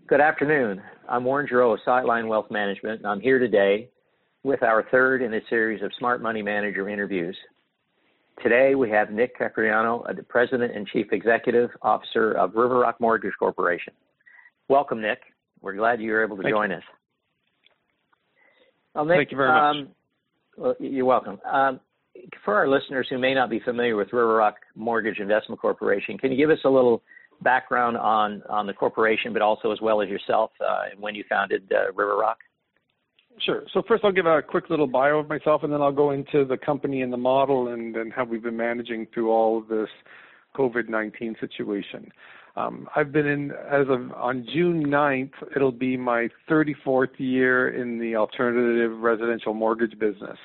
Good afternoon. I'm Warren Giroux of Sightline Wealth Management, and I'm here today with our third in a series of Smart Money Manager interviews. Today we have Nick Capriano, the President and Chief Executive Officer of River Rock Mortgage Corporation. Welcome, Nick. We're glad you were able to join us. Well, Nick, thank you very much. Well, you're welcome. For our listeners who may not be familiar with River Rock Mortgage Investment Corporation, can you give us a little background on the corporation, but also as well as yourself and when you founded River Rock? Sure. So first I'll give a quick little bio of myself, and then I'll go into the company and the model and how we've been managing through all of this COVID-19 situation. I've been on June 9th, it'll be my 34th year in the alternative residential mortgage business.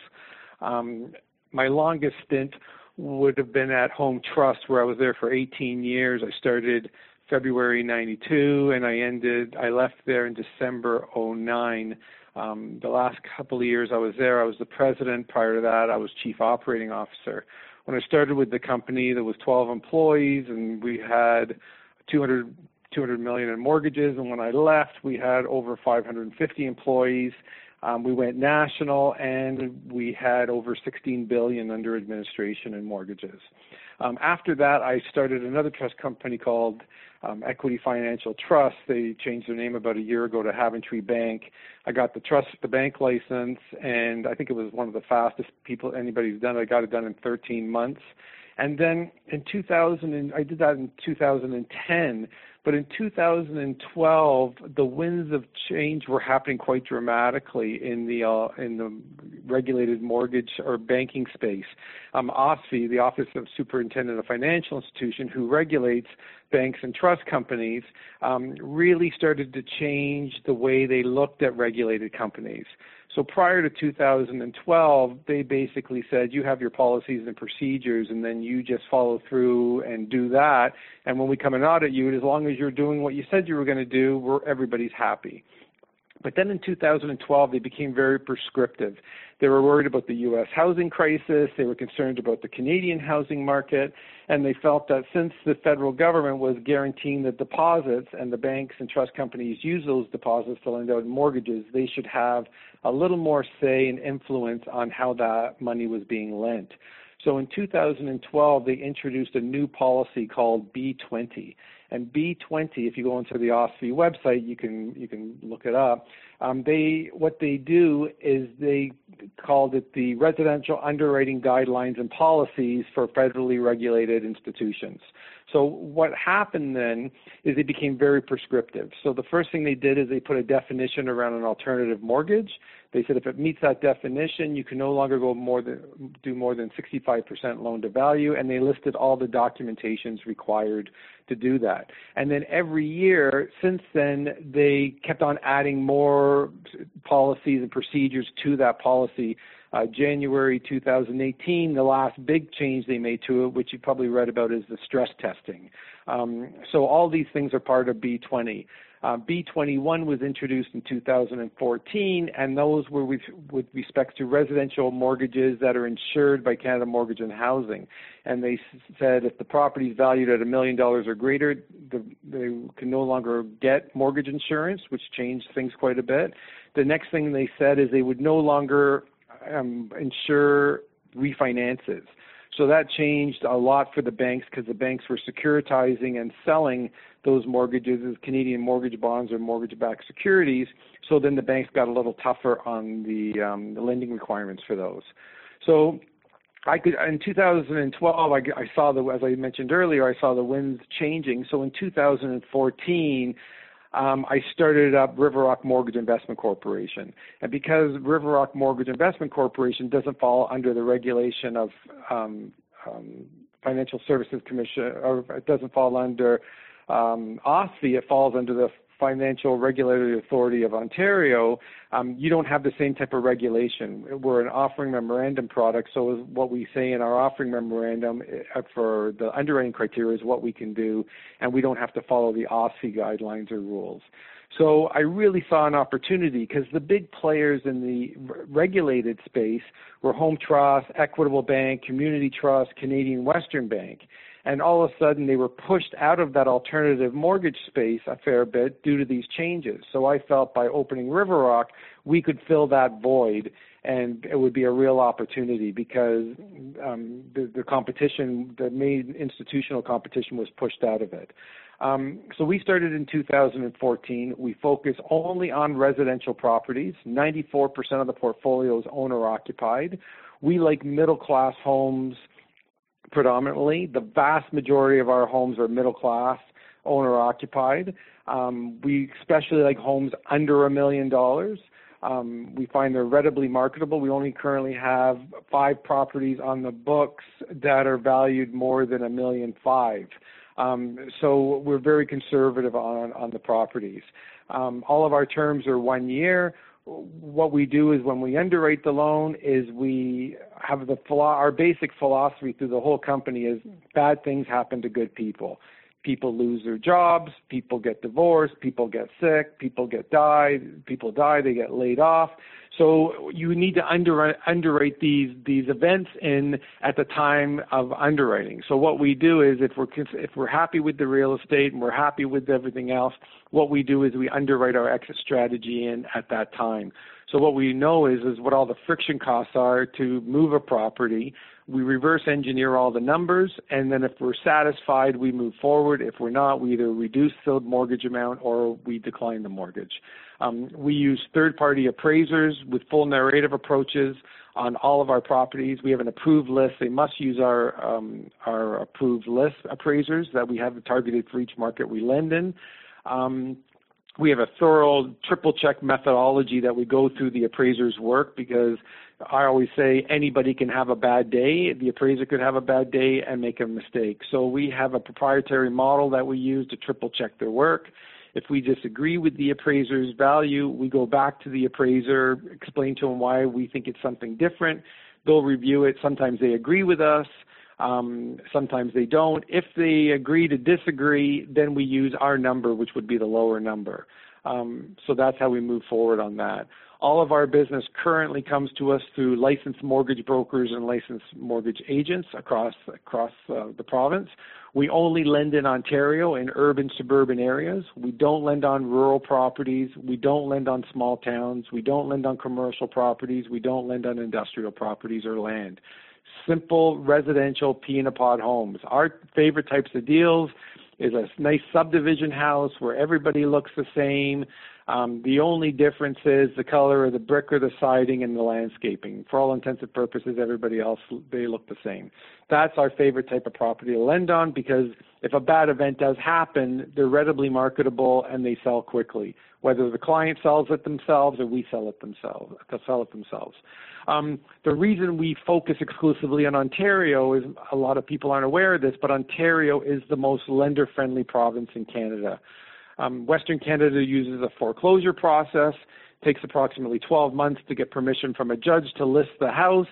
My longest stint would have been at Home Trust, where I was there for 18 years. I started February 92, and I left there in December 09. The last couple of years I was there, I was the president. Prior to that, I was chief operating officer. When I started with the company, there was 12 employees, and we had 200 million in mortgages. And when I left, we had over 550 employees. We went national, and we had over 16 billion under administration in mortgages. After that, I started another trust company called Equity Financial Trust. They changed their name about a year ago to Haventry Bank. I got the bank license, and I think it was one of the fastest anybody's done it. I got it done in 13 months. And then I did that in 2010. But in 2012, the winds of change were happening quite dramatically in the regulated mortgage or banking space. OSFI, the Office of Superintendent of Financial Institution, who regulates banks and trust companies, really started to change the way they looked at regulated companies. So prior to 2012, they basically said, you have your policies and procedures, and then you just follow through and do that. And when we come and audit you, as long as you're doing what you said you were going to do, everybody's happy. But then in 2012, they became very prescriptive. They were worried about the U.S. housing crisis. They were concerned about the Canadian housing market. And they felt that since the federal government was guaranteeing the deposits and the banks and trust companies use those deposits to lend out mortgages, they should have a little more say and influence on how that money was being lent. So in 2012, they introduced a new policy called B20. And B20, if you go onto the OSFI website, you can look it up. What they do is they called it the Residential Underwriting Guidelines and Policies for Federally Regulated Institutions. So what happened then is they became very prescriptive. So the first thing they did is they put a definition around an alternative mortgage. They said if it meets that definition, you can no longer do more than 65% loan to value, and they listed all the documentations required to do that. And then every year since then, they kept on adding more policies and procedures to that policy. January 2018, the last big change they made to it, which you probably read about, is the stress testing. So all these things are part of B20. B21 was introduced in 2014, and those were with respect to residential mortgages that are insured by Canada Mortgage and Housing. And they said if the property is valued at $1 million or greater, they can no longer get mortgage insurance, which changed things quite a bit. The next thing they said is they would no longer insure refinances. So that changed a lot for the banks because the banks were securitizing and selling those mortgages as Canadian mortgage bonds or mortgage-backed securities. So then the banks got a little tougher on the lending requirements for those. So in 2012, I saw as I mentioned earlier, I saw the winds changing. So in 2014, I started up River Rock Mortgage Investment Corporation. And because River Rock Mortgage Investment Corporation doesn't fall under the regulation of Financial Services Commission, or it doesn't fall under OSFI, it falls under the Financial Regulatory Authority of Ontario, you don't have the same type of regulation. We're an offering memorandum product, so what we say in our offering memorandum for the underwriting criteria is what we can do, and we don't have to follow the OSFI guidelines or rules. So I really saw an opportunity because the big players in the regulated space were Home Trust, Equitable Bank, Community Trust, Canadian Western Bank. And all of a sudden, they were pushed out of that alternative mortgage space a fair bit due to these changes. So I felt by opening River Rock, we could fill that void, and it would be a real opportunity because the competition, the main institutional competition, was pushed out of it. So we started in 2014. We focus only on residential properties. 94% of the portfolio is owner-occupied. We like middle-class homes predominantly. The vast majority of our homes are middle-class, owner-occupied. We especially like homes under $1 million. We find they're readily marketable. We only currently have 5 properties on the books that are valued more than $1.5 million. So we're very conservative on the properties. All of our terms are 1 year. What we do is when we underwrite the loan is we have our basic philosophy through the whole company is bad things happen to good people. People lose their jobs, people get divorced, people get sick, people die, they get laid off. So you need to underwrite these events in at the time of underwriting. So what we do is if we're happy with the real estate and we're happy with everything else, what we do is we underwrite our exit strategy in at that time. So what we know is what all the friction costs are to move a property. We reverse engineer all the numbers, and then if we're satisfied, we move forward. If we're not, we either reduce the mortgage amount or we decline the mortgage. We use third-party appraisers with full narrative approaches on all of our properties. We have an approved list. They must use our approved list appraisers that we have targeted for each market we lend in. We have a thorough triple-check methodology that we go through the appraiser's work because I always say anybody can have a bad day. The appraiser could have a bad day and make a mistake. So we have a proprietary model that we use to triple-check their work. If we disagree with the appraiser's value, we go back to the appraiser, explain to them why we think it's something different. They'll review it. Sometimes they agree with us. Sometimes they don't. If they agree to disagree, then we use our number, which would be the lower number. So that's how we move forward on that. All of our business currently comes to us through licensed mortgage brokers and licensed mortgage agents across the province. We only lend in Ontario in urban, suburban areas. We don't lend on rural properties. We don't lend on small towns. We don't lend on commercial properties. We don't lend on industrial properties or land. Simple residential pee-in-a-pod homes. Our favorite types of deals is a nice subdivision house where everybody looks the same. The only difference is the color of the brick or the siding and the landscaping. For all intents and purposes, everybody else, they look the same. That's our favorite type of property to lend on because if a bad event does happen, they're readily marketable and they sell quickly, whether the client sells it themselves or we sell it themselves. The reason we focus exclusively on Ontario is a lot of people aren't aware of this, but Ontario is the most lender-friendly province in Canada. Western Canada uses a foreclosure process. It takes approximately 12 months to get permission from a judge to list the house.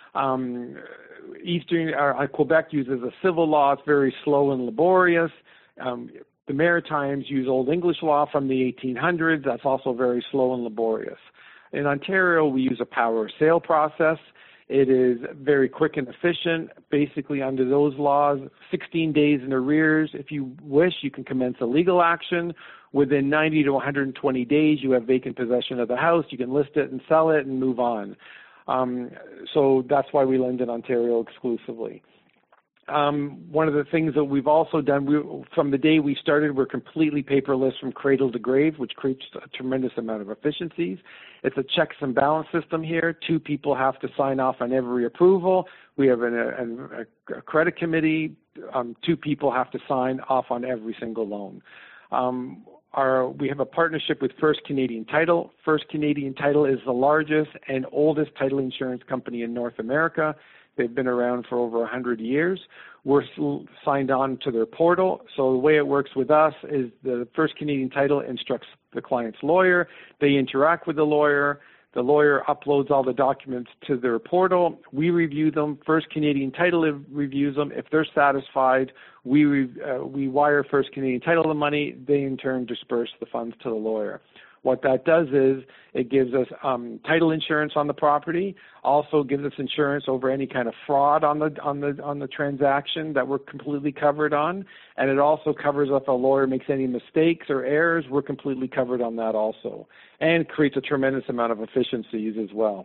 Quebec uses a civil law. It's very slow and laborious. The Maritimes use Old English law from the 1800s. That's also very slow and laborious. In Ontario, we use a power of sale process. It is very quick and efficient. Basically, under those laws, 16 days in arrears. If you wish, you can commence a legal action. Within 90 to 120 days, you have vacant possession of the house. You can list it and sell it and move on. So that's why we lend in Ontario exclusively. One of the things that we've also done, from the day we started, we're completely paperless from cradle to grave, which creates a tremendous amount of efficiencies. It's a checks and balance system here. 2 people have to sign off on every approval. We have a credit committee. 2 people have to sign off on every single loan. We have a partnership with First Canadian Title. First Canadian Title is the largest and oldest title insurance company in North America. They've been around for over 100 years. We're signed on to their portal. So the way it works with us is the First Canadian Title instructs the client's lawyer. They interact with the lawyer. The lawyer uploads all the documents to their portal. We review them. First Canadian Title reviews them. If they're satisfied, we wire First Canadian Title the money. They, in turn, disperse the funds to the lawyer. What that does is it gives us title insurance on the property, also gives us insurance over any kind of fraud on the transaction that we're completely covered on, and it also covers if a lawyer makes any mistakes or errors, we're completely covered on that also, and creates a tremendous amount of efficiencies as well.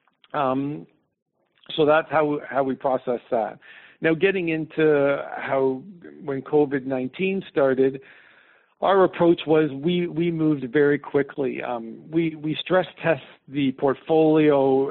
So that's how we process that. Now, getting into how when COVID-19 started, our approach was we moved very quickly. We stress test the portfolio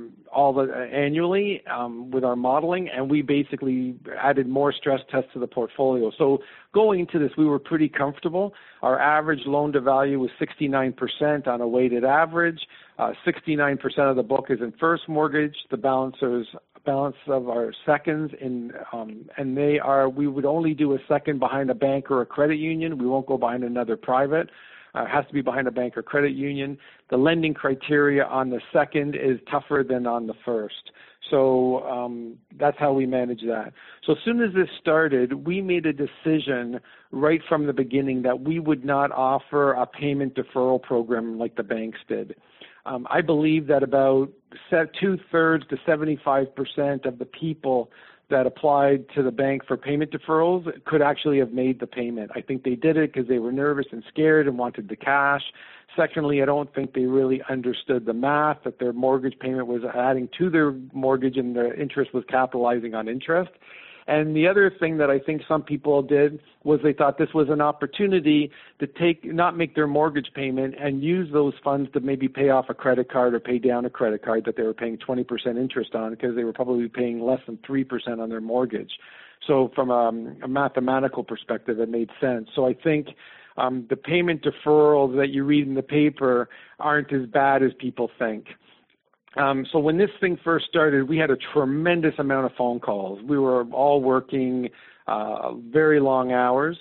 annually with our modeling, and we basically added more stress tests to the portfolio. So going into this, we were pretty comfortable. Our average loan to value was 69% on a weighted average. 69% of the book is in first mortgage. The balance of our seconds and we would only do a second behind a bank or a credit union. We won't go behind another private. It has to be behind a bank or credit union. The lending criteria on the second is tougher than on the first. So that's how we manage that. So as soon as this started, we made a decision right from the beginning that we would not offer a payment deferral program like the banks did. I believe that about 2/3 to 75% of the people that applied to the bank for payment deferrals could actually have made the payment. I think they did it because they were nervous and scared and wanted the cash. Secondly, I don't think they really understood the math, that their mortgage payment was adding to their mortgage and the interest was capitalizing on interest. And the other thing that I think some people did was they thought this was an opportunity to not make their mortgage payment and use those funds to maybe pay off a credit card or pay down a credit card that they were paying 20% interest on, because they were probably paying less than 3% on their mortgage. So from a mathematical perspective, it made sense. So I think the payment deferrals that you read in the paper aren't as bad as people think. So when this thing first started, we had a tremendous amount of phone calls. We were all working very long hours.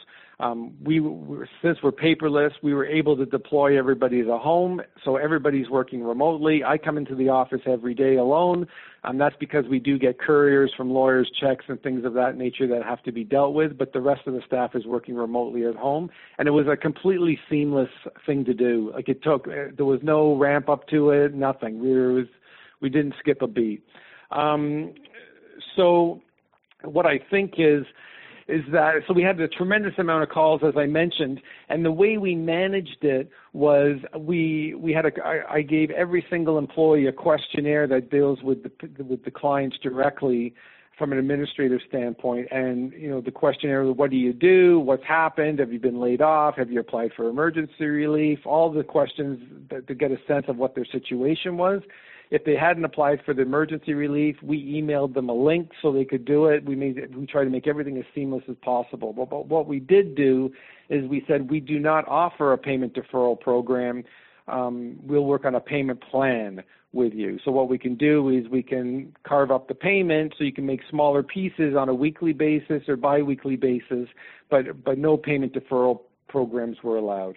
Since we're paperless, we were able to deploy everybody to home, so everybody's working remotely. I come into the office every day alone, and that's because we do get couriers from lawyers, checks, and things of that nature that have to be dealt with, but the rest of the staff is working remotely at home, and it was a completely seamless thing to do. Like there was no ramp up to it, nothing. We didn't skip a beat. So what I think is that, so we had a tremendous amount of calls, as I mentioned, and the way we managed it was I gave every single employee a questionnaire that deals with the clients directly from an administrative standpoint. And, the questionnaire, what do you do? What's happened? Have you been laid off? Have you applied for emergency relief? All the questions to get a sense of what their situation was. If they hadn't applied for the emergency relief, we emailed them a link so they could do it. We tried to make everything as seamless as possible. But what we did do is we said we do not offer a payment deferral program. We'll work on a payment plan with you. So what we can do is we can carve up the payment so you can make smaller pieces on a weekly basis or biweekly basis, but no payment deferral programs were allowed.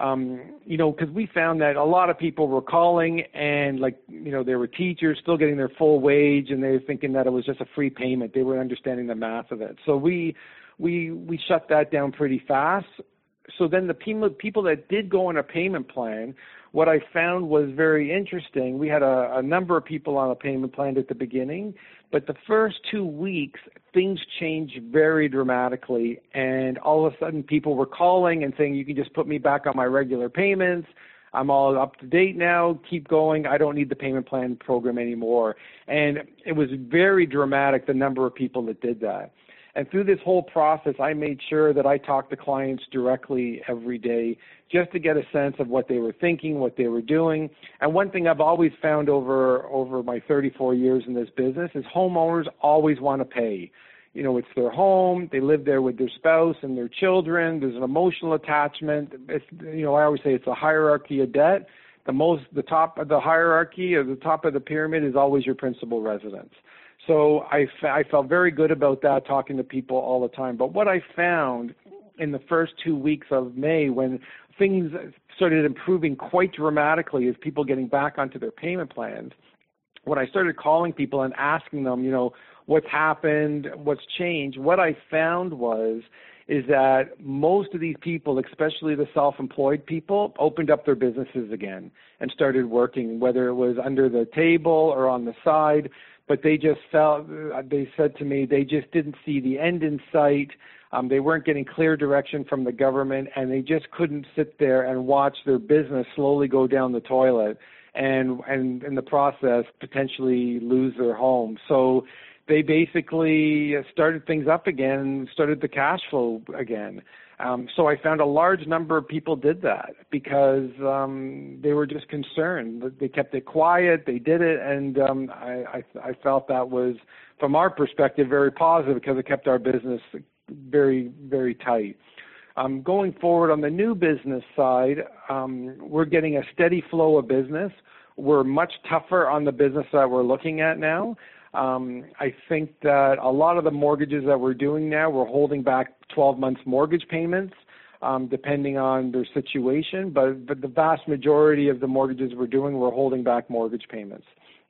Because we found that a lot of people were calling and they were teachers still getting their full wage, and they were thinking that it was just a free payment. They weren't understanding the math of it. So we shut that down pretty fast. So then the people that did go on a payment plan, what I found was very interesting. We had a number of people on a payment plan at the beginning, but the first 2 weeks, things changed very dramatically, and all of a sudden people were calling and saying, you can just put me back on my regular payments. I'm all up to date now. Keep going. I don't need the payment plan program anymore. And it was very dramatic, the number of people that did that. And through this whole process, I made sure that I talked to clients directly every day just to get a sense of what they were thinking, what they were doing. And one thing I've always found over my 34 years in this business is homeowners always want to pay. It's their home. They live there with their spouse and their children. There's an emotional attachment. I always say it's a hierarchy of debt. The top of the hierarchy or the top of the pyramid is always your principal residence. So I felt very good about that, talking to people all the time. But what I found in the first 2 weeks of May, when things started improving quite dramatically as people getting back onto their payment plans, when I started calling people and asking them, what's happened, what's changed, what I found was is that most of these people, especially the self-employed people, opened up their businesses again and started working, whether it was under the table or on the side. But they just felt, they said to me, they just didn't see the end in sight. They weren't getting clear direction from the government, and they just couldn't sit there and watch their business slowly go down the toilet and in the process potentially lose their home. So they basically started things up again, started the cash flow again. So I found a large number of people did that because they were just concerned. They kept it quiet, they did it, and I felt that was, from our perspective, very positive because it kept our business very, very tight. Going forward on the new business side, we're getting a steady flow of business. We're much tougher on the business that we're looking at now. I think that a lot of the mortgages that we're doing now, we're holding back 12 months mortgage payments, depending on their situation. But the vast majority of the mortgages we're doing, we're holding back mortgage payments.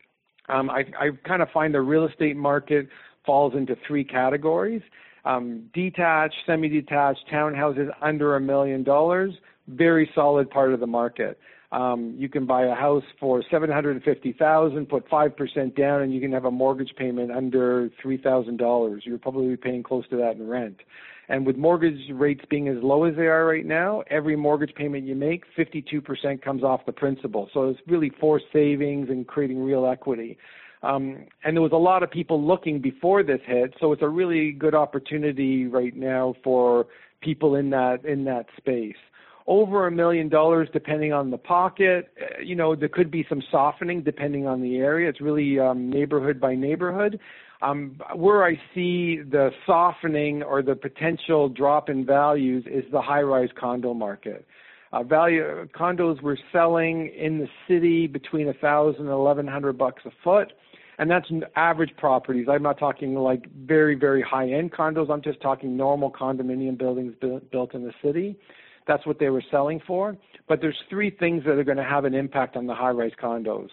I kind of find the real estate market falls into three categories. Detached, semi-detached, townhouses under $1 million, very solid part of the market. You can buy a house for $750,000, put 5% down, and you can have a mortgage payment under $3,000. You're probably paying close to that in rent. And with mortgage rates being as low as they are right now, every mortgage payment you make, 52% comes off the principal. So it's really forced savings and creating real equity. And there was a lot of people looking before this hit, so it's a really good opportunity right now for people in that space. Over $1 million, depending on the pocket, there could be some softening depending on the area. It's really neighborhood by neighborhood. Where I see the softening or the potential drop in values is the high-rise condo market. Condos were selling in the city between $1,000 and $1,100 a foot, and that's average properties. I'm not talking like very, very high-end condos. I'm just talking normal condominium buildings built in the city. That's what they were selling for. But there's three things that are going to have an impact on the high-rise condos.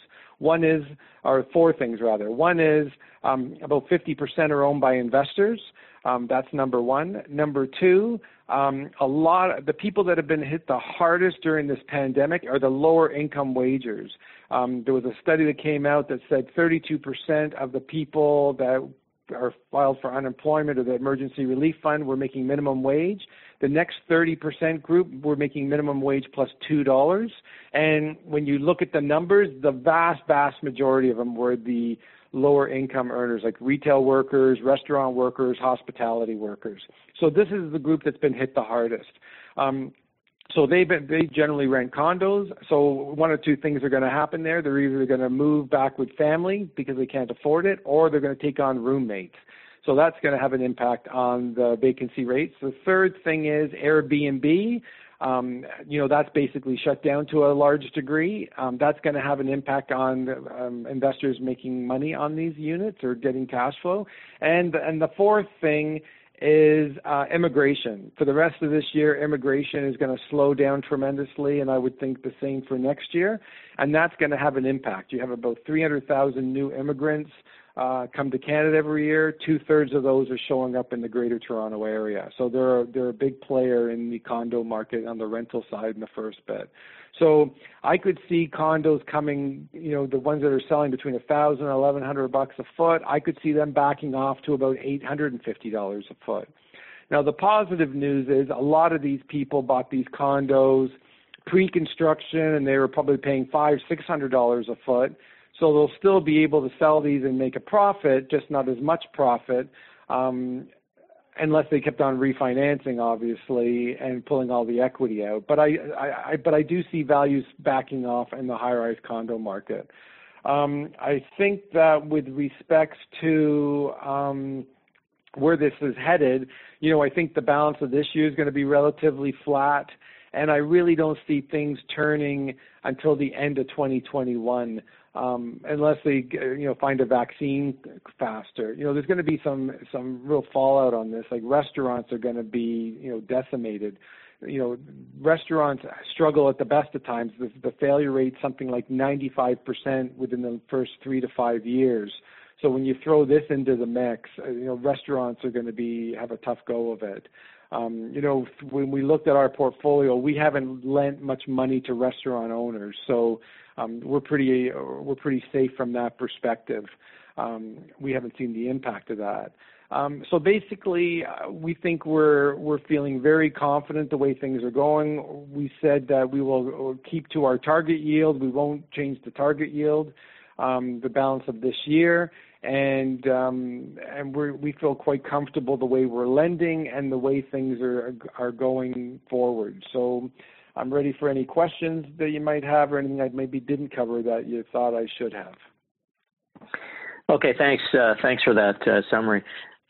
Four things rather. One is about 50% are owned by investors. That's number one. Number two, the people that have been hit the hardest during this pandemic are the lower income wagers. There was a study that came out that said 32% of the people that are filed for unemployment or the emergency relief fund were making minimum wage. The next 30% group were making minimum wage plus $2. And when you look at the numbers, the vast, vast majority of them were the lower income earners, like retail workers, restaurant workers, hospitality workers. So this is the group that's been hit the hardest. So they generally rent condos. So one or two things are going to happen there. They're either going to move back with family because they can't afford it, or they're going to take on roommates. So that's going to have an impact on the vacancy rates. The third thing is Airbnb. That's basically shut down to a large degree. That's going to have an impact on investors making money on these units or getting cash flow. And the fourth thing is immigration. For the rest of this year, immigration is going to slow down tremendously, and I would think the same for next year. And that's going to have an impact. You have about 300,000 new immigrants come to Canada every year. 2/3 of those are showing up in the Greater Toronto area. So they're a big player in the condo market on the rental side in the first bit. So I could see condos coming, the ones that are selling between $1,000 and $1,100 a foot, I could see them backing off to about $850 a foot. Now, the positive news is a lot of these people bought these condos pre-construction, and they were probably paying $500, $600 a foot. So they'll still be able to sell these and make a profit, just not as much profit, unless they kept on refinancing, obviously, and pulling all the equity out. But I do see values backing off in the high-rise condo market. I think that with respects to where this is headed, I think the balance of this year is going to be relatively flat, and I really don't see things turning until the end of 2021. Unless they, find a vaccine faster. There's going to be some real fallout on this. Like restaurants are going to be, decimated. Restaurants struggle at the best of times. The failure rate something like 95% within the first 3 to 5 years. So when you throw this into the mix, restaurants are going to have a tough go of it. When we looked at our portfolio, we haven't lent much money to restaurant owners, so we're pretty safe from that perspective. We haven't seen the impact of that. So basically, we think we're feeling very confident the way things are going. We said that we will keep to our target yield. We won't change the target yield the balance of this year. And we feel quite comfortable the way we're lending and the way things are going forward. So I'm ready for any questions that you might have or anything I maybe didn't cover that you thought I should have. Okay, thanks. Thanks for that summary.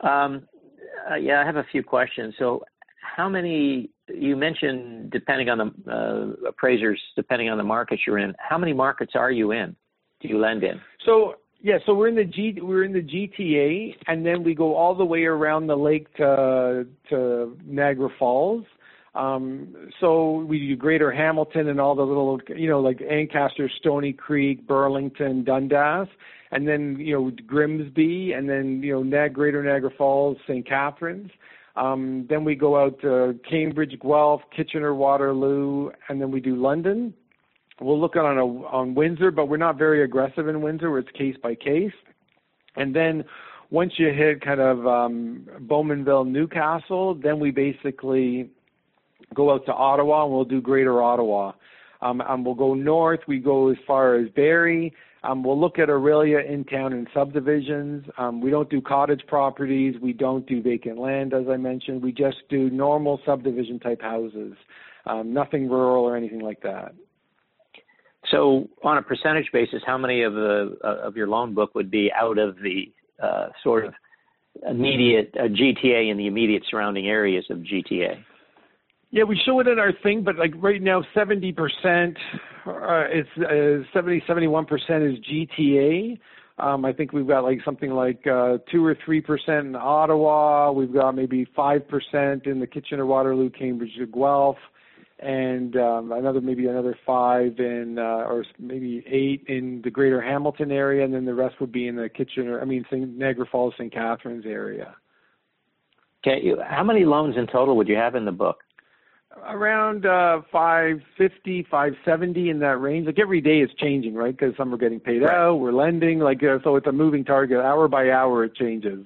I have a few questions. So how many, you mentioned depending on the appraisers, depending on the market you're in, how many markets are you in? Do you lend in? So we're in the GTA, and then we go all the way around the lake to Niagara Falls. So we do Greater Hamilton and all the little, like Ancaster, Stony Creek, Burlington, Dundas, and then, Grimsby, and then, Greater Niagara Falls, St. Catharines. Then we go out to Cambridge, Guelph, Kitchener, Waterloo, and then we do London. We'll look on Windsor, but we're not very aggressive in Windsor, where it's case by case. And then once you hit kind of Bowmanville, Newcastle, then we basically go out to Ottawa, and we'll do Greater Ottawa. And we'll go north. We go as far as Barrie. We'll look at Aurelia in town and subdivisions. We don't do cottage properties. We don't do vacant land, as I mentioned. We just do normal subdivision type houses, nothing rural or anything like that. So on a percentage basis, how many of your loan book would be out of the sort of immediate GTA and the immediate surrounding areas of GTA? Yeah, we show it in our thing, but like right now, 70%, it's 71% is GTA. I think we've got like something like 2 or 3% in Ottawa. We've got maybe 5% in the Kitchener, Waterloo, Cambridge, Guelph, and another 5 in or maybe 8 in the Greater Hamilton area, and then the rest would be in the Niagara Falls, St. Catharines area. Okay, how many loans in total would you have in the book? Around 550, 570 in that range. Like every day it's changing, right? Because some are getting paid out, we're lending, so it's a moving target. Hour by hour it changes.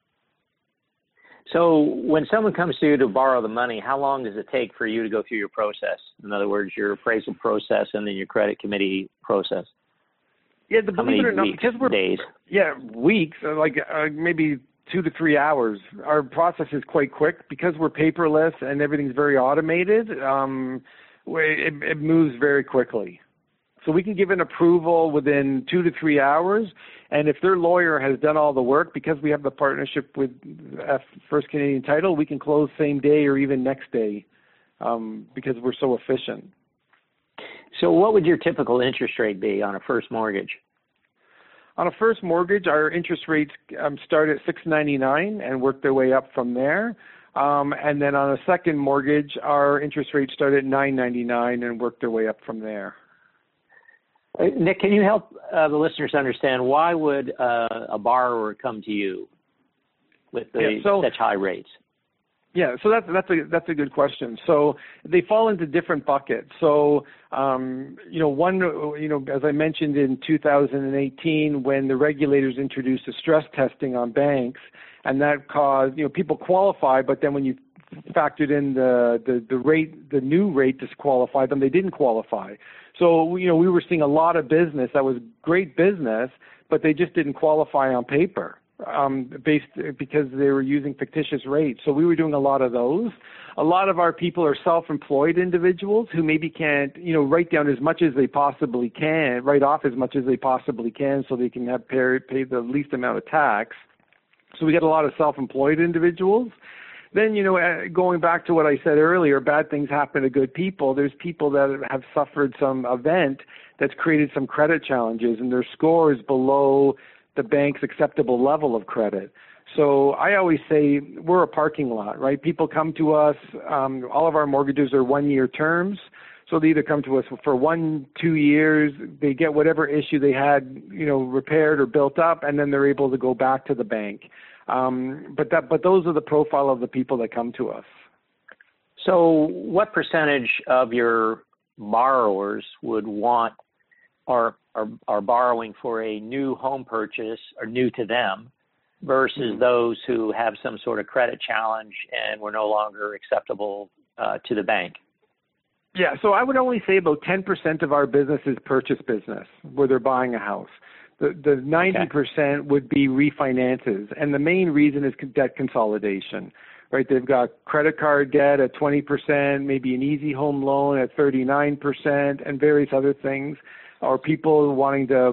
So when someone comes to you to borrow the money, how long does it take for you to go through your process? In other words, your appraisal process and then your credit committee process. Yeah, believe it or not, because we're days. Yeah, weeks, maybe 2 to 3 hours. Our process is quite quick because we're paperless and everything's very automated. It moves very quickly. So we can give an approval within 2 to 3 hours, and if their lawyer has done all the work, because we have the partnership with First Canadian Title, we can close same day or even next day because we're so efficient. So what would your typical interest rate be on a first mortgage? On a first mortgage, our interest rates start at 6.99 and work their way up from there. And then on a second mortgage, our interest rates start at 9.99 and work their way up from there. Nick, can you help the listeners understand why would a borrower come to you with such high rates? Yeah, so that's a good question. So they fall into different buckets. So as I mentioned in 2018, when the regulators introduced the stress testing on banks, and that caused people qualify, but then when you factored in the rate, the new rate disqualified them, they didn't qualify. So we were seeing a lot of business that was great business, but they just didn't qualify on paper. Because they were using fictitious rates. So we were doing a lot of those. A lot of our people are self-employed individuals who maybe can't, write down as much as they possibly can, write off as much as they possibly can so they can pay the least amount of tax. So we get a lot of self-employed individuals. Then, going back to what I said earlier, bad things happen to good people. There's people that have suffered some event that's created some credit challenges and their score is below the bank's acceptable level of credit. So I always say we're a parking lot, right? People come to us, all of our mortgages are 1-year terms. So they either come to us for 1-2 years, they get whatever issue they had, repaired or built up, and then they're able to go back to the bank. But those are the profile of the people that come to us. So what percentage of your borrowers would want or are borrowing for a new home purchase or new to them versus those who have some sort of credit challenge and were no longer acceptable to the bank? Yeah, so I would only say about 10% of our business is purchase business, where they're buying a house. The 90% would be refinances, and the main reason is debt consolidation, right? They've got credit card debt at 20%, maybe an easy home loan at 39%, and various other things, or people wanting to,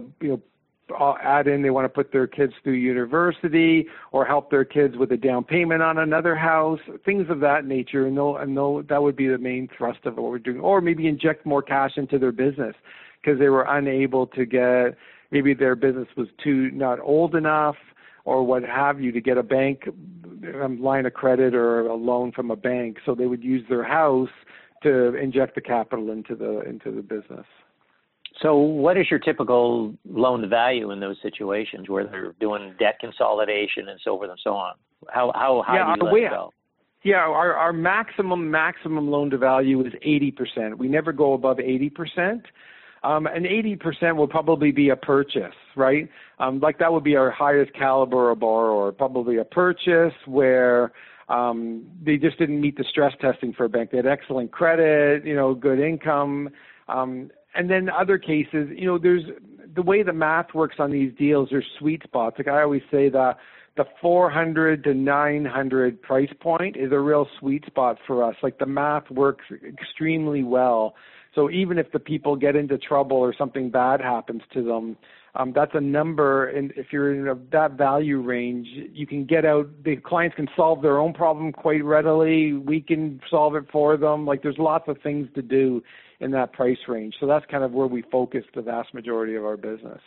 add in, they want to put their kids through university or help their kids with a down payment on another house, things of that nature. And that would be the main thrust of what we're doing. Or maybe inject more cash into their business because they were unable to get, maybe their business was not old enough or what have you to get a bank line of credit or a loan from a bank. So they would use their house to inject the capital into the business. So what is your typical loan to value in those situations where they're doing debt consolidation and so forth and so on? How high do you let it go? Yeah, our maximum loan to value is 80%. We never go above 80%. And 80% will probably be a purchase, right? Like that would be our highest caliber of borrower, probably a purchase where they just didn't meet the stress testing for a bank. They had excellent credit, good income. And then other cases, there's the way the math works on these deals, there's sweet spots. Like I always say that the 400 to 900 price point is a real sweet spot for us. Like the math works extremely well. So even if the people get into trouble or something bad happens to them, that's a number. And if you're in that value range, you can get out. The clients can solve their own problem quite readily. We can solve it for them. Like there's lots of things to do in that price range. So that's kind of where we focus the vast majority of our business.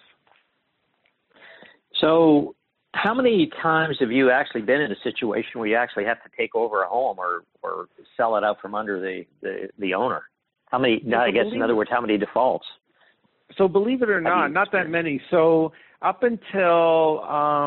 So how many times have you actually been in a situation where you actually have to take over a home or sell it out from under the owner? How many, I guess, in other words, how many defaults? So believe it or not that many. So up until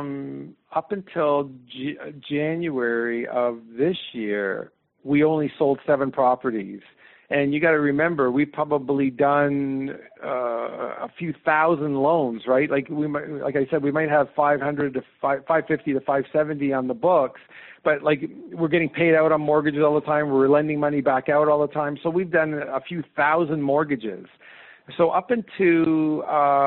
January of this year, we only sold 7 properties. And you got to remember, we've probably done a few thousand loans, right? Like I said, we might have 500 to 550 to 570 on the books, but like we're getting paid out on mortgages all the time. We're lending money back out all the time. So we've done a few thousand mortgages. So up into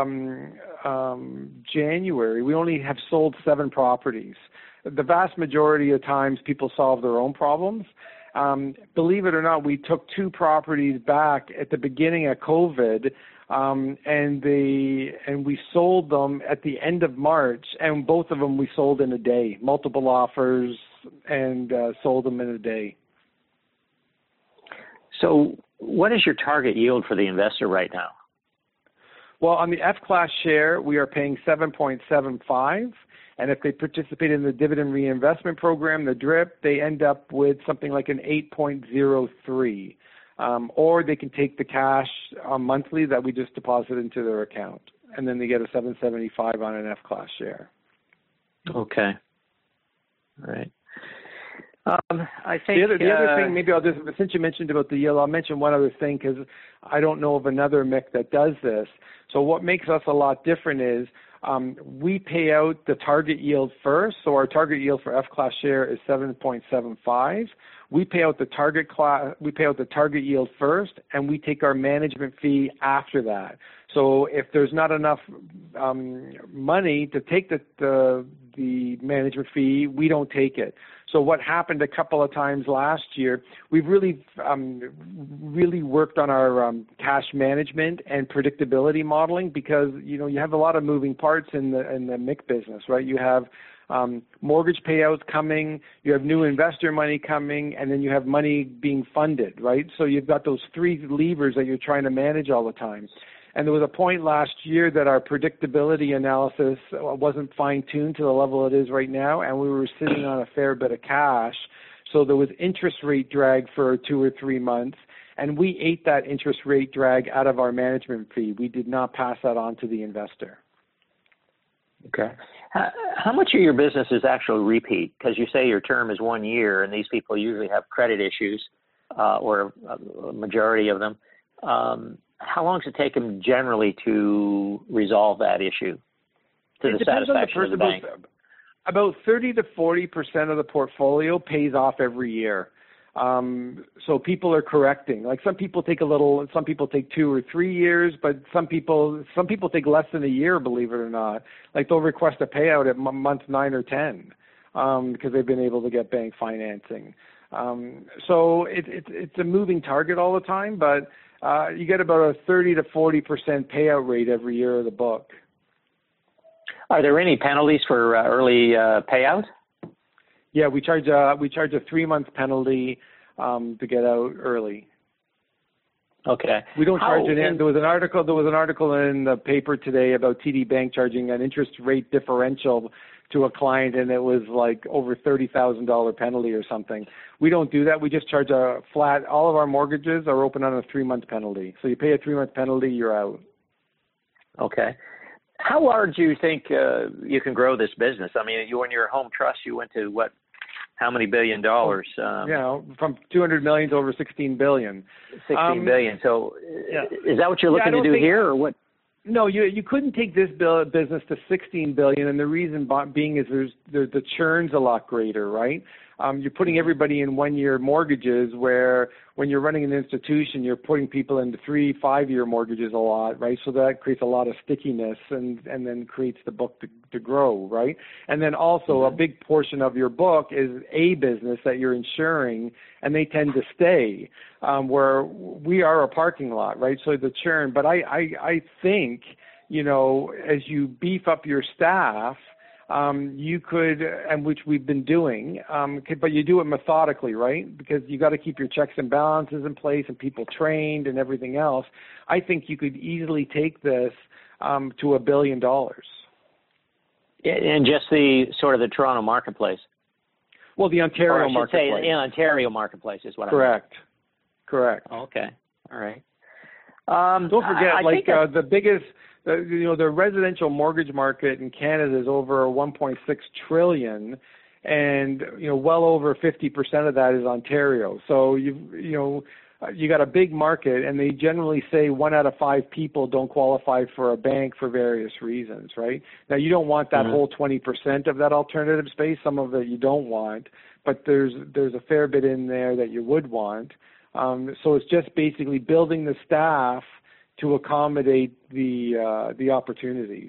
January, we only have sold 7 properties. The vast majority of times, people solve their own problems. Believe it or not, we took 2 properties back at the beginning of COVID, and we sold them at the end of March, and both of them we sold in a day, multiple offers, and sold them in a day. So what is your target yield for the investor right now? Well, on the F-Class share, we are paying 7.75. And if they participate in the dividend reinvestment program, the DRIP, they end up with something like an 8.03. Or they can take the cash monthly that we just deposit into their account. And then they get a 7.75 on an F-Class share. Okay. All right. I think the other thing, maybe I'll just, since you mentioned about the yield, I'll mention one other thing because I don't know of another MIC that does this. So what makes us a lot different is we pay out the target yield first. So our target yield for F-Class share is 7.75. We pay out the target yield first, and we take our management fee after that. So if there's not enough money to take the management fee, we don't take it. So what happened a couple of times last year, we've really worked on our cash management and predictability modeling because you have a lot of moving parts in the MIC business, right? You have mortgage payouts coming, you have new investor money coming, and then you have money being funded, right? So you've got those 3 levers that you're trying to manage all the time. And there was a point last year that our predictability analysis wasn't fine-tuned to the level it is right now, and we were sitting on a fair bit of cash. So there was interest rate drag for 2 or 3 months, and we ate that interest rate drag out of our management fee. We did not pass that on to the investor. Okay. How much of your business is actually repeat? Because you say your term is 1 year, and these people usually have credit issues. or a majority of them. How long does it take them generally to resolve that issue to the satisfaction of the bank? About 30 to 40% of the portfolio pays off every year. So people are correcting. Like some people take 2 or 3 years, but some people take less than a year, believe it or not. Like they'll request a payout at month 9 or 10 because they've been able to get bank financing. So it's a moving target all the time, but you get about a 30 to 40% payout rate every year of the book. Are there any penalties for early payout? Yeah, we charge a 3-month penalty to get out early. Okay. We don't charge it in. There was an article in the paper today about TD Bank charging an interest rate differential to a client, and it was like over $30,000 penalty or something. We don't do that. We just charge a flat. All of our mortgages are open on a 3-month penalty. So you pay a 3-month penalty, you're out. Okay. How large do you think you can grow this business? I mean, when you're a home trust, you went to what? How many $billion? From $200 million to over $16 billion. $16 billion. So, is that what you're looking to do here, or what? No, you couldn't take this business to $16 billion, and the reason being is the churn's a lot greater, right? You're putting everybody in 1-year mortgages, where when you're running an institution, you're putting people into 3-5-year mortgages a lot, right? So that creates a lot of stickiness and then creates the book to grow, right? And then also a big portion of your book is a business that you're insuring, and they tend to stay, where we are a parking lot, right? So the churn, but I think, as you beef up your staff, you could, and which we've been doing, but you do it methodically, right? Because you got to keep your checks and balances in place and people trained and everything else. I think you could easily take this to $1 billion. In just the Toronto marketplace. Well, the Ontario marketplace. Say in Ontario marketplace is what Correct. I mean. Correct. Okay. All right. Don't forget, the biggest. The residential mortgage market in Canada is over $1.6 trillion, and well over 50% of that is Ontario. So you got a big market, and they generally say 1 out of 5 people don't qualify for a bank for various reasons, right? Now you don't want that whole 20% of that alternative space. Some of it you don't want, but there's a fair bit in there that you would want. So it's just basically building the staff to accommodate the opportunities.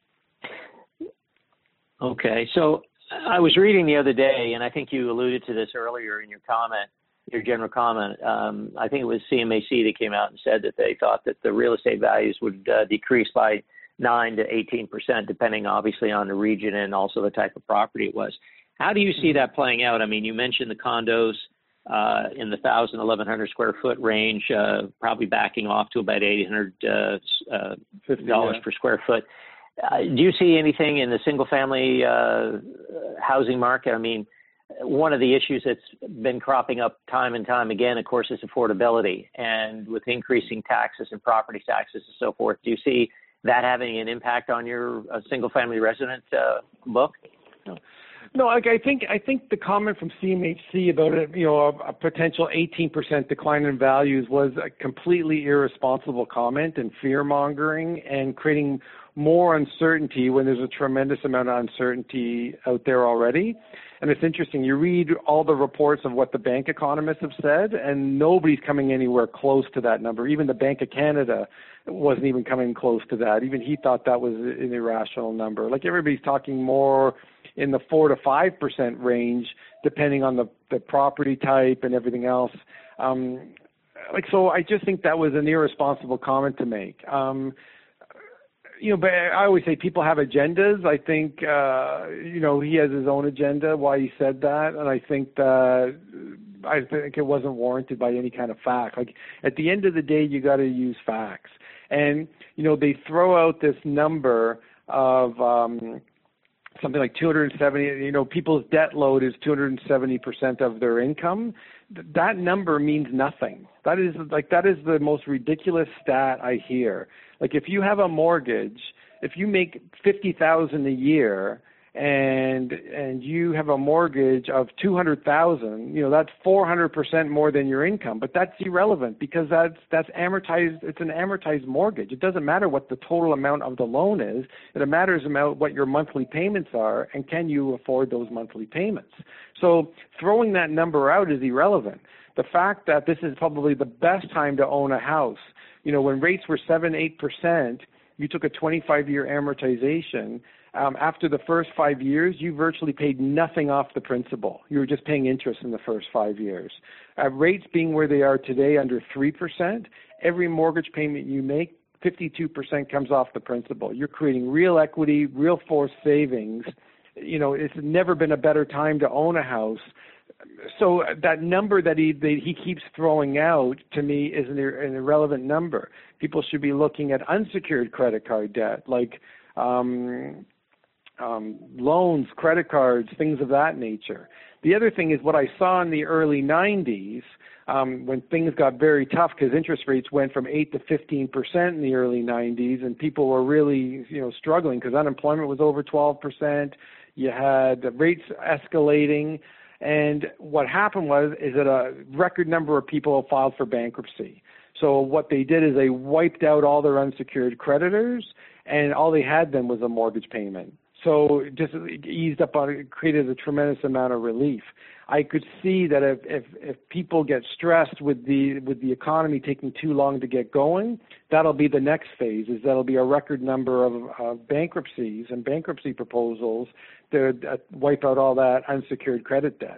Okay, so I was reading the other day, and I think you alluded to this earlier in your general comment. I think it was CMHC that came out and said that they thought that the real estate values would decrease by 9 to 18%, depending obviously on the region and also the type of property it was. How do you see that playing out? I mean, you mentioned the condos in the 1,000, 1,100 square foot range, probably backing off to about $800 per square foot. Do you see anything in the single family housing market? I mean, one of the issues that's been cropping up time and time again, of course, is affordability. And with increasing taxes and property taxes and so forth, do you see that having an impact on your single family resident book? No, I think the comment from CMHC about it, a potential 18% decline in values was a completely irresponsible comment and fear-mongering and creating more uncertainty when there's a tremendous amount of uncertainty out there already. And it's interesting, you read all the reports of what the bank economists have said, and nobody's coming anywhere close to that number. Even the Bank of Canada wasn't even coming close to that. Even he thought that was an irrational number. Like everybody's talking more in the 4 to 5% range, depending on the property type and everything else. So I just think that was an irresponsible comment to make. But I always say people have agendas. I think, he has his own agenda, why he said that. And I think it wasn't warranted by any kind of fact. Like at the end of the day, you got to use facts. And, they throw out this number of, something like 270, people's debt load is 270% of their income. That number means nothing. That is the most ridiculous stat I hear. Like if you have a mortgage, if you make $50,000 a year and you have a mortgage of $200,000, that's 400% more than your income. But that's irrelevant because that's amortized. It's an amortized mortgage. It doesn't matter what the total amount of the loan is. It matters about what your monthly payments are, and can you afford those monthly payments. So throwing that number out is irrelevant. The fact that this is probably the best time to own a house, when rates were 7-8%, you took a 25-year amortization. After the first 5 years, you virtually paid nothing off the principal. You were just paying interest in the first 5 years. Rates being where they are today, under 3%, every mortgage payment you make, 52% comes off the principal. You're creating real equity, real forced savings. It's never been a better time to own a house. So that number that he keeps throwing out, to me, is an irrelevant number. People should be looking at unsecured credit card debt, like loans, credit cards, things of that nature. The other thing is what I saw in the early 90s, when things got very tough because interest rates went from 8 to 15% in the early 90s, and people were really, struggling because unemployment was over 12%. You had rates escalating. And what happened is that a record number of people filed for bankruptcy. So what they did is they wiped out all their unsecured creditors, and all they had then was a mortgage payment. So it just eased up on it, created a tremendous amount of relief. I could see that if people get stressed with the economy taking too long to get going, that'll be the next phase. That'll be a record number of bankruptcies and bankruptcy proposals to wipe out all that unsecured credit debt.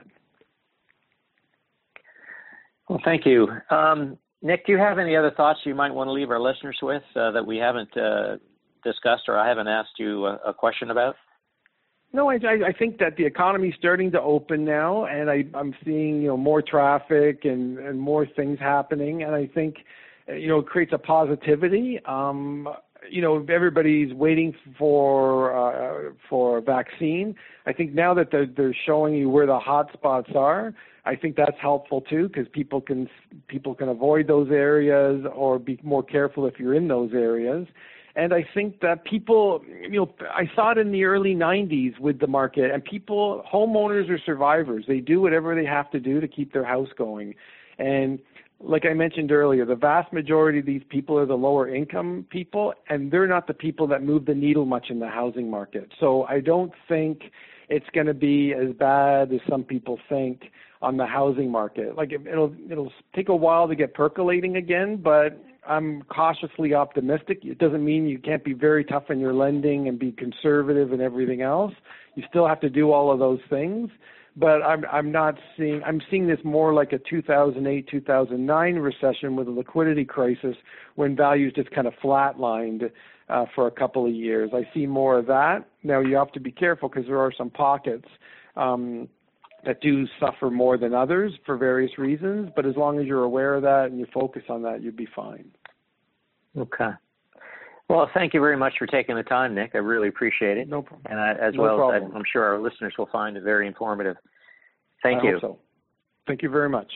Well, thank you, Nick. Do you have any other thoughts you might want to leave our listeners with that we haven't discussed, or I haven't asked you a question about? No, I think that the economy is starting to open now, and I'm seeing more traffic and more things happening, and I think it creates a positivity. Everybody's waiting for a vaccine. I think now that they're showing you where the hot spots are, I think that's helpful too, because people can avoid those areas or be more careful if you're in those areas. And I think that people, I saw it in the early 90s with the market, and homeowners are survivors. They do whatever they have to do to keep their house going. And like I mentioned earlier, the vast majority of these people are the lower income people, and they're not the people that move the needle much in the housing market. So I don't think it's going to be as bad as some people think on the housing market. Like it'll take a while to get percolating again, but I'm cautiously optimistic. It doesn't mean you can't be very tough in your lending and be conservative and everything else. You still have to do all of those things. But I'm seeing this more like a 2008, 2009 recession with a liquidity crisis when values just kind of flatlined for a couple of years. I see more of that. Now you have to be careful because there are some pockets that do suffer more than others for various reasons, but as long as you're aware of that and you focus on that, you'll be fine. Okay. Well, thank you very much for taking the time, Nick. I really appreciate it. No problem. And I'm sure our listeners will find it very informative. Thank you. I hope so. Thank you very much.